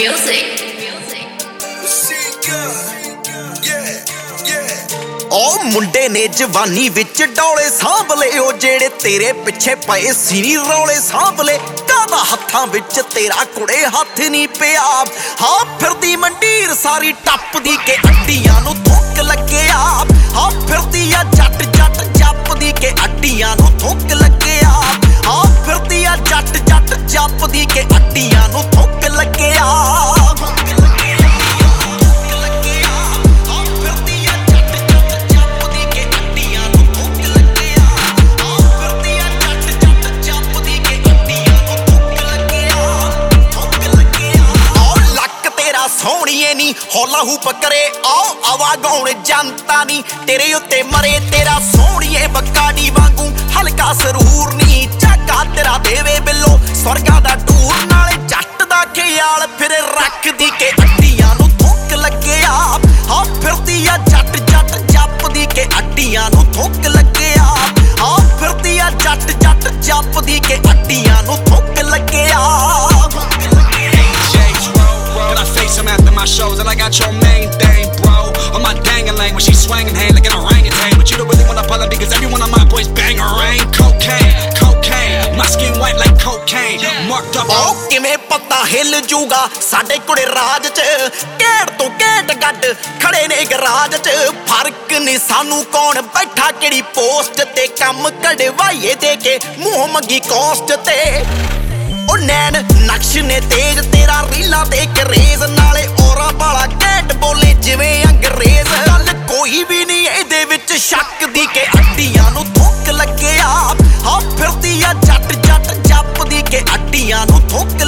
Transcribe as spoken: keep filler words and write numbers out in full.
music. ਉਹ ਮੁੰਡੇ ਨੇ ਜਵਾਨੀ ਵਿੱਚ ਡੋਲੇ ਸਾਂਭ ਲਏ, ਉਹ ਜਿਹੜੇ ਤੇਰੇ ਪਿੱਛੇ ਪਏ ਸੀ ਨੀ ਰੌਲੇ ਸਾਂਭ ਲਏ। ਕਾਹਦਾ ਹੱਥਾਂ ਵਿੱਚ ਤੇਰਾ ਕੁੜੇ ਹੱਥ ਨਹੀਂ ਪਿਆ, ਹਾਂ ਫਿਰਦੀ ਮੰਡੀਰ ਸਾਰੀ ਟੱਪਦੀ ਕੇ ਅੱਡੀਆਂ ਨੂੰ ਥੁੱਕ ਲੱਗਿਆ। ਹਾਂ ਫਿਰਦੀ ਆ ਜੱਟ ਜੱਟ ਜੱਪਦੀ ਕੇ ਅੱਡੀਆਂ ਨੂੰ ਥੁੱਕ ਲੱਗਿਆ। ਹਾਂ ਫਿਰਦੀ ਆ ਜੱਟ ਜੱਟ ਜੱਪਦੀ ਕੇ ਅੱਡੀਆਂ ਨੂੰ ਥੁੱਕ ਲੱਗਿਆ। ਸੋਹਣੀਏ ਨੀ ਹੌਲਾ ਹੂਪ ਕਰੇ ਆਓ ਆਵਾ ਗਾਉਣ ਜਨਤਾ ਨੀ ਤੇਰੇ ਉੱਤੇ ਮਰੇ ਤੇਰਾ ਸੋਹਣੀਏ ਬੱਕਾਡੀ ਵਾਂਗੂ ਹਲਕਾ ਸਰੂਰ ਨੀ ਝਾਕਾ ਤੇਰਾ ਦੇਵੇ ਬਿੱਲੋ ਸਵਰਗਾਂ ਦਾ ਟੂਰ ਨਾਲੇ ਜੱਟ ਦਾ ਖਿਆਲ ਫਿਰ ਰੱਖਦੀ ਕੇ ਅੱਡੀਆਂ ਨੂੰ ਥੁੱਕ ਲੱਗਿਆ। ਹਾਂ ਫਿਰਦੀ ਆ ਜੱਟ ਜੱਟ ਜੱਪਦੀ ਕੇ ਅੱਡੀਆਂ ਨੂੰ ਥੁੱਕ ਲੱਗਿਆ। ਹਾਂ ਫਿਰਦੀ ਆ ਜੱਟ ਜੱਟ ਜੱਪਦੀ ਕੇ ਅੱਡੀਆਂ ਨੂੰ ਥੁੱਕ ਲੱਗਿਆ। I'm after my shows and I got your main thing, bro. On my dang-a-lang when she swinging hand like an orangutan. But you don't really wanna pull up because every one of my boys bang or rain. Cocaine, cocaine, my skin white like cocaine. Marked up. Oh, ਕਿਵੇਂ ਪਤਾ ਹਿੱਲ ਜੂਗਾ ਸਾਡੇ ਕੁੜੇ ਰਾਜ ਚ, ਘੇੜ ਤੋਂ ਘੇਟ ਗੱਡ ਖੜੇ ਨੇ garage ਚ। ਫਰਕ ਨਹੀਂ ਸਾਨੂੰ ਕੌਣ ਬੈਠਾ ਕਿਹੜੀ ਪੋਸਟ ਤੇ, ਕੰਮ ਕਢਵਾਈਏ ਦੇ ਕੇ ਮੂੰਹ ਮੰਗੀ ਕੋਸਟ ਤੇ। ਉਹ ਨੈਣ ਨਕਸ਼ ਨੇ ਤੇਜ ਤੇਰਾ ਰੀਲਾਂ ਤੇ ਕਰੇਜ਼ ਨਾਲੇ ਔਰਾ ਵਾਲਾ ਘੈਂਟ ਬੋਲੇ ਜਿਵੇਂ ਅੰਗਰੇਜ਼। ਗੱਲ ਕੋਈ ਵੀ ਨਹੀਂ ਇਹਦੇ ਵਿੱਚ ਸ਼ੱਕ ਦੀ ਕੇ ਅੱਡੀਆਂ ਨੂੰ ਥੁੱਕ ਲੱਗਿਆ। ਹਾਂ ਫਿਰਦੀ ਆ ਜੱਟ ਜੱਟ ਜੱਪਦੀ ਕੇ ਅੱਡੀਆਂ ਨੂੰ ਥੁੱਕ